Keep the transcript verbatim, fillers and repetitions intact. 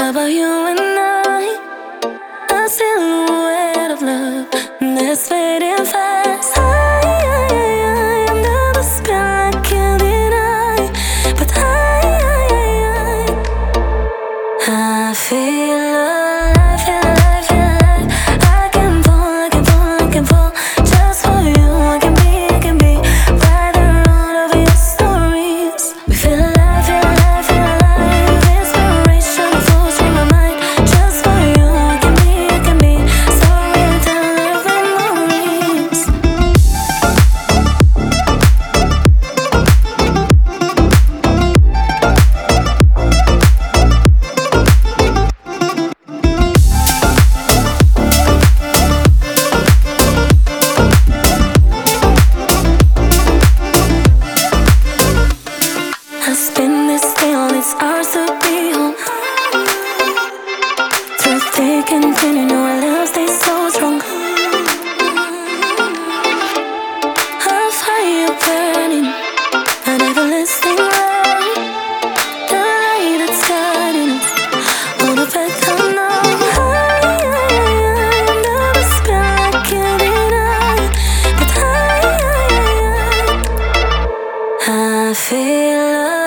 about you and I? A silhouette of love that's fading fast. I, I, I, under the spell I can't deny. But I, I, I, I feel alive, feel alive, feel alive. I can fall, I can fall, I can fall. Just for you, I can be, I can be right around over your stories. We feel alive, feel alive, feel alive. Inspiration flows through my mind. Just for you, I can be, I can be so real to live memories. I spend this day all it's ours to be home. Through thick and thin, you know our love stays so strong. A fire burning, an everlasting light. The light that's guiding us on the path unknown. I, I, I, under the spell I can't deny. But I, I, I, I feel love.